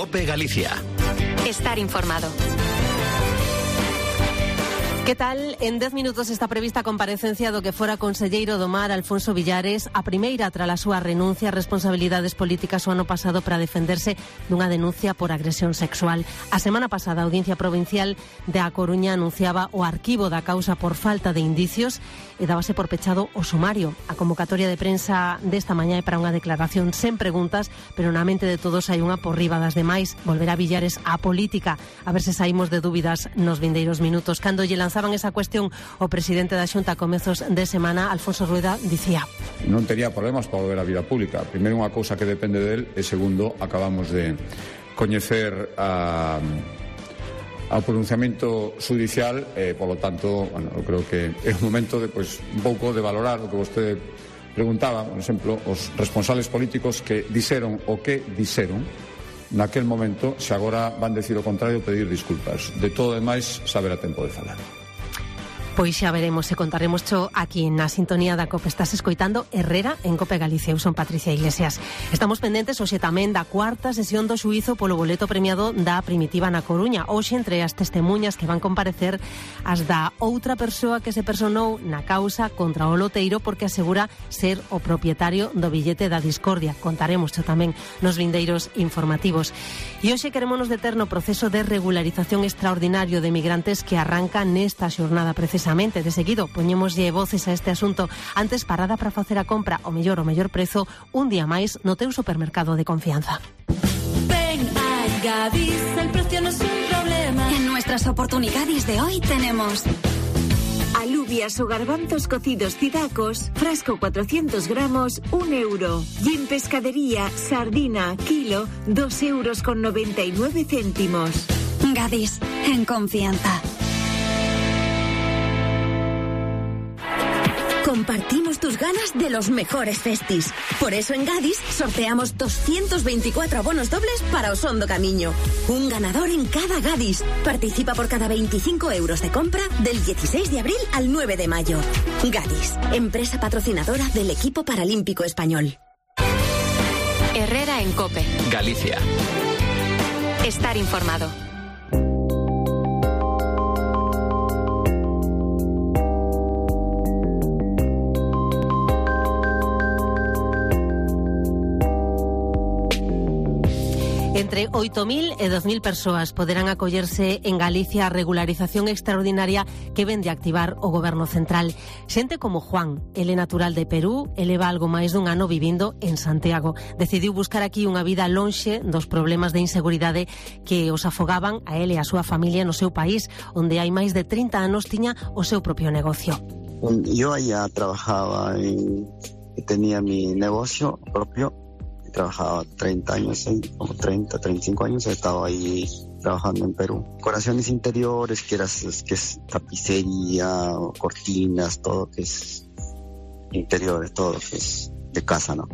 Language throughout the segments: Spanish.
COPE Galicia. Estar informado. Que tal? En 10 minutos está prevista a comparecencia do que fora conselleiro do Mar, Alfonso Villares, a primeira tras a súa renuncia a responsabilidades políticas o ano pasado para defenderse dunha denuncia por agresión sexual. A semana pasada, a Audiencia Provincial de A Coruña anunciaba o arquivo da causa por falta de indicios e dábase por pechado o sumario. A convocatoria de prensa desta mañá é para unha declaración sen preguntas, pero na mente de todos hai unha por riba das demais. Volverá Villares á política, a ver se saímos de dúbidas nos vindeiros minutos. Cando lle lanzaban esa cuestión o presidente da Xunta a comezos de semana, Alfonso Rueda dicía: non tería problemas para volver á vida pública. Primeiro, unha cousa que depende del, e segundo, acabamos de coñecer ao pronunciamento judicial, polo tanto, bueno, eu creo que é o momento de, un pouco de valorar o que vostede preguntaba, por exemplo, os responsables políticos que dixeron o que dixeron naquel momento, se agora van decir o contrario, pedir disculpas. De todo demais, saber a tempo de falar. Pois xa veremos e contaremos cho aquí na sintonía da COPE. Estás escoitando Herrera en COPE Galicia. Eu son Patricia Iglesias. Estamos pendentes hoxe tamén da cuarta sesión do xuízo polo boleto premiado da Primitiva na Coruña. Hoxe, entre as testemuñas que van comparecer, as da outra persoa que se personou na causa contra o loteiro porque asegura ser o propietario do billete da discordia. Contaremos cho tamén nos vindeiros informativos. E hoxe queremos deter no proceso de regularización extraordinario de migrantes que arranca nesta xornada precisamente. De seguido, poñémoslle voces a este asunto. Antes, parada para facer a compra o mellor prezo un día máis no teu supermercado de confianza. Ven a Gadis, el precio no es un problema. En nuestras oportunidades de hoy tenemos alubias o garbanzos cocidos Cidacos, frasco 400 gramos, 1 euro. Y en pescadería, sardina, kilo, 2,99 €. Gadis, en confianza. Compartimos tus ganas de los mejores festis. Por eso en Gadis sorteamos 224 abonos dobles para Osondo Camiño. Un ganador en cada Gadis. Participa por cada 25 € de compra del 16 de abril al 9 de mayo. Gadis, empresa patrocinadora del equipo paralímpico español. Herrera en COPE Galicia. Estar informado. Entre 8.000 e 2.000 persoas poderán acollerse en Galicia a regularización extraordinaria que ven de activar o Goberno Central. Xente como Juan, ele natural de Perú, e leva algo máis dun ano vivindo en Santiago. Decidiu buscar aquí unha vida lonxe dos problemas de inseguridade que os afogaban a ele e a súa familia no seu país, onde hai máis de 30 anos tiña o seu propio negocio. Yo allá trabajaba tenía mi negocio propio. Trabajaba 30 años, como 30, 35 años, he estado ahí trabajando en Perú. Decoraciones interiores, que es tapicería, cortinas, todo que es interiores, todo que es de casa, ¿no?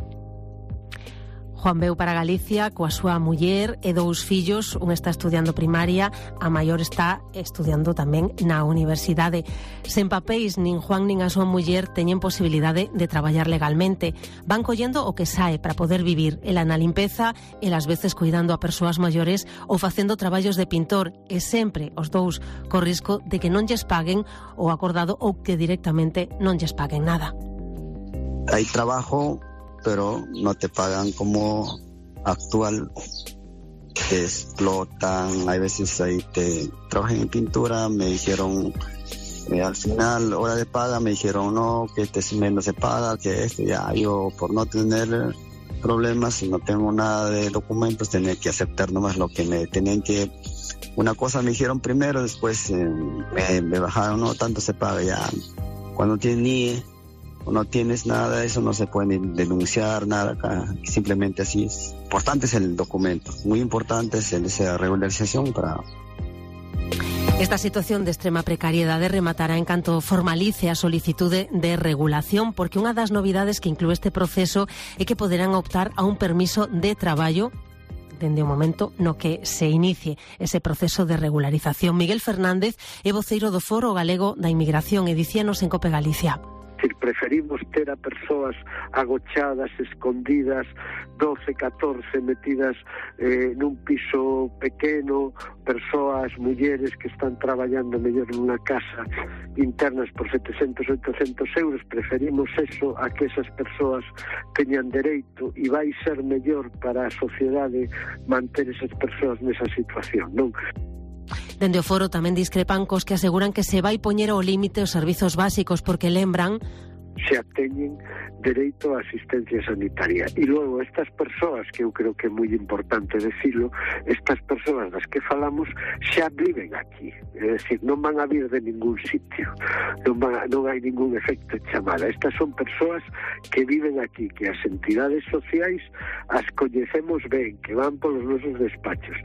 Juan veu para Galicia coa súa muller e 2 fillos. Un está estudiando primaria, a maior está estudiando tamén na universidade. Sen papéis, nin Juan nin a súa muller teñen posibilidade de traballar legalmente. Van collendo o que sae para poder vivir, ela na limpeza, elas veces cuidando a persoas maiores ou facendo traballos de pintor, e sempre os dous co risco de que non lles paguen o acordado ou que directamente non lles paguen nada. Hay trabajo, pero no te pagan como actual, te explotan. Hay veces ahí trabajé en pintura, me dijeron al final, hora de paga, me dijeron no, que este mes no se paga, que ya yo por no tener problemas, si no tengo nada de documentos, tenía que aceptar nomás lo que me tenían que. Una cosa me dijeron primero, después me bajaron, no tanto se paga ya. Cuando no tienes nada de eso, no se puede denunciar nada acá, simplemente así es. Importante es el documento, muy importante es esa regularización para. Esta situación de extrema precariedade rematará en canto formalice a solicitude de regulación, porque unha das novidades que inclúe este proceso é que poderán optar a un permiso de traballo dende o momento no que se inicie ese proceso de regularización. Miguel Fernández é voceiro do Foro Galego da Inmigración e dicíanos en COPE Galicia. Preferimos ter a persoas agochadas, escondidas, 12, 14 metidas nun piso pequeno, persoas, mulleres que están traballando mellor nunha casa internas por 700, 800 euros. Preferimos eso a que esas persoas teñan dereito, e vai ser mellor para a sociedade manter esas persoas nesa situación, non? Dende o foro tamén discrepan cos que aseguran que se vai poñer ao límite os servizos básicos porque lembran se ateñen dereito a asistencia sanitaria. E logo estas persoas, que eu creo que é moi importante decirlo, estas persoas das que falamos xa viven aquí, é dicir, non van a vir de ningún sitio, non hai ningún efecto chamada. Estas son persoas que viven aquí, que as entidades sociais as coñecemos ben, que van polos nosos despachos.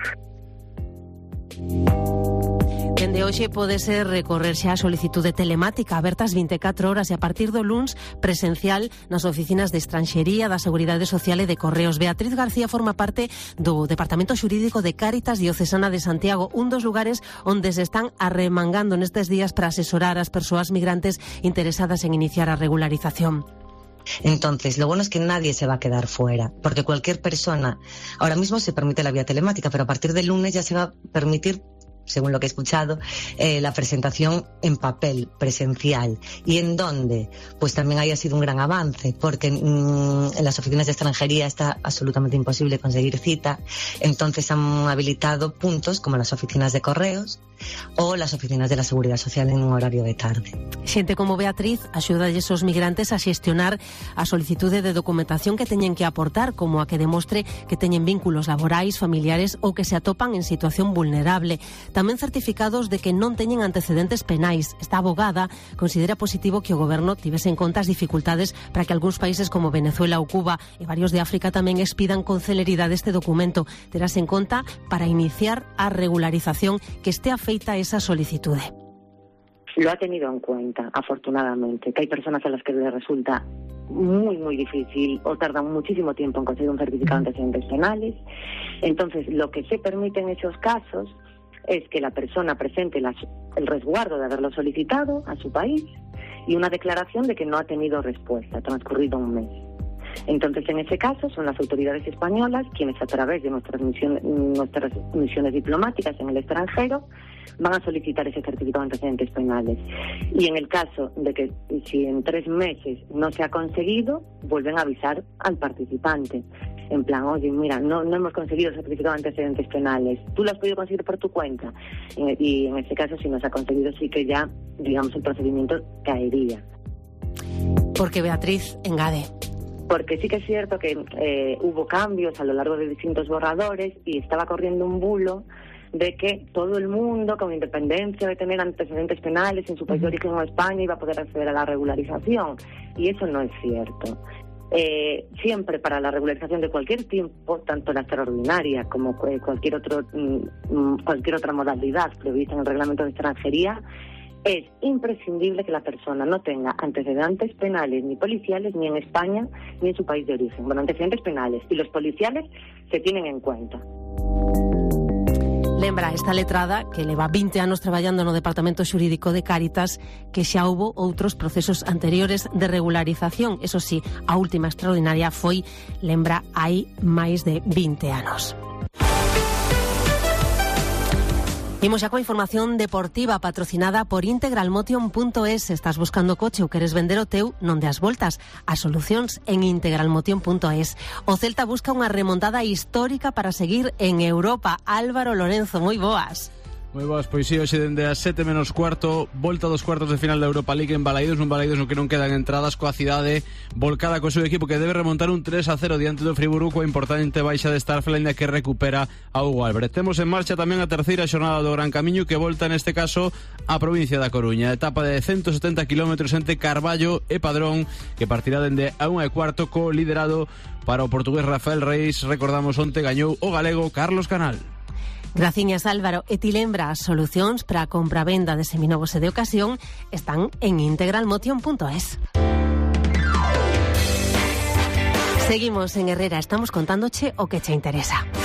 Dende hoxe pode ser recorrer xa a solicitude telemática abertas 24 horas e a partir do luns presencial nas oficinas de Estranxería, da Seguridade Social e de Correos. Beatriz García forma parte do Departamento Xurídico de Cáritas Diocesana de Santiago, un dos lugares onde se están arremangando nestes días para asesorar as persoas migrantes interesadas en iniciar a regularización. Entonces, lo bueno es que nadie se va a quedar fuera, porque cualquier persona, ahora mismo se permite la vía telemática, pero a partir del lunes ya se va a permitir, según lo que he escuchado, la presentación en papel, presencial. ¿Y en dónde? Pues también ahí ha sido un gran avance, porque en las oficinas de extranjería está absolutamente imposible conseguir cita, entonces han habilitado puntos como las oficinas de correos o las oficinas de la Seguridad Social en un horario de tarde. Xente como Beatriz axuda a esos migrantes a xestionar a solicitude de documentación que teñen que aportar, como a que demostre que teñen vínculos laborais, familiares ou que se atopan en situación vulnerable. Tamén certificados de que non teñen antecedentes penais. Esta abogada considera positivo que o goberno tivese en conta as dificultades para que algúns países como Venezuela ou Cuba e varios de África tamén expidan con celeridade este documento. Terás en conta para iniciar a regularización que estea feita esa solicitude. Lo ha tenido en cuenta, afortunadamente, que hay personas a las que les resulta muy, muy difícil o tardan muchísimo tiempo en conseguir un certificado de antecedentes penales. Entonces, lo que se permite en esos casos es que la persona presente el resguardo de haberlo solicitado a su país y una declaración de que no ha tenido respuesta, transcurrido un mes. Entonces, en ese caso, son las autoridades españolas quienes, a través de nuestras misiones diplomáticas en el extranjero, van a solicitar ese certificado de antecedentes penales. Y en el caso de que, si en 3 meses no se ha conseguido, vuelven a avisar al participante. En plan, oye, mira, no hemos conseguido el certificado de antecedentes penales. ¿Tú lo has podido conseguir por tu cuenta? Y en ese caso, si no se ha conseguido, sí que ya, digamos, el procedimiento caería. Porque Beatriz engade. Porque sí que es cierto que hubo cambios a lo largo de distintos borradores y estaba corriendo un bulo de que todo el mundo, con independencia de tener antecedentes penales en su país de origen o España, iba a poder acceder a la regularización. Y eso no es cierto. Siempre para la regularización de cualquier tipo, tanto la extraordinaria como cualquier otra modalidad prevista en el reglamento de extranjería, es imprescindible que la persona no tenga antecedentes penales ni policiales ni en España ni en su país de origen. Bueno, antecedentes penales y los policiales se tienen en cuenta. Lembra esta letrada que leva 20 anos traballando no Departamento Xurídico de Cáritas que xa houbo outros procesos anteriores de regularización. Eso sí, a última extraordinaria foi, lembra, hai máis de 20 anos. Imos xa coa información deportiva patrocinada por integralmotion.es. Estás buscando coche ou queres vender o teu, non deas voltas. As solucións en integralmotion.es. O Celta busca unha remontada histórica para seguir en Europa. Álvaro Lorenzo, moi boas. Moi boas, pois si, hoxe dende as 7:15, volta dos cuartos de final da Europa League en Balaídos, no que non quedan entradas, coa cidade volcada co seu equipo que debe remontar un 3-0 diante do Friburgo, coa importante baixa de Starfelt que recupera a Hugo Álvarez. Temos en marcha tamén a terceira xornada do Gran Camiño, que volta neste caso a provincia da Coruña, etapa de 170 km entre Carballo e Padrón, que partirá dende a 1:15 co liderado para o portugués Rafael Reis. Recordamos, onte gañou o galego Carlos Canal. Graciñas, Álvaro. E ti lembra, as solucións para a compra-venda de seminovos e de ocasión están en integralmotion.es. Seguimos en Herrera, estamos contándoche o que che interesa.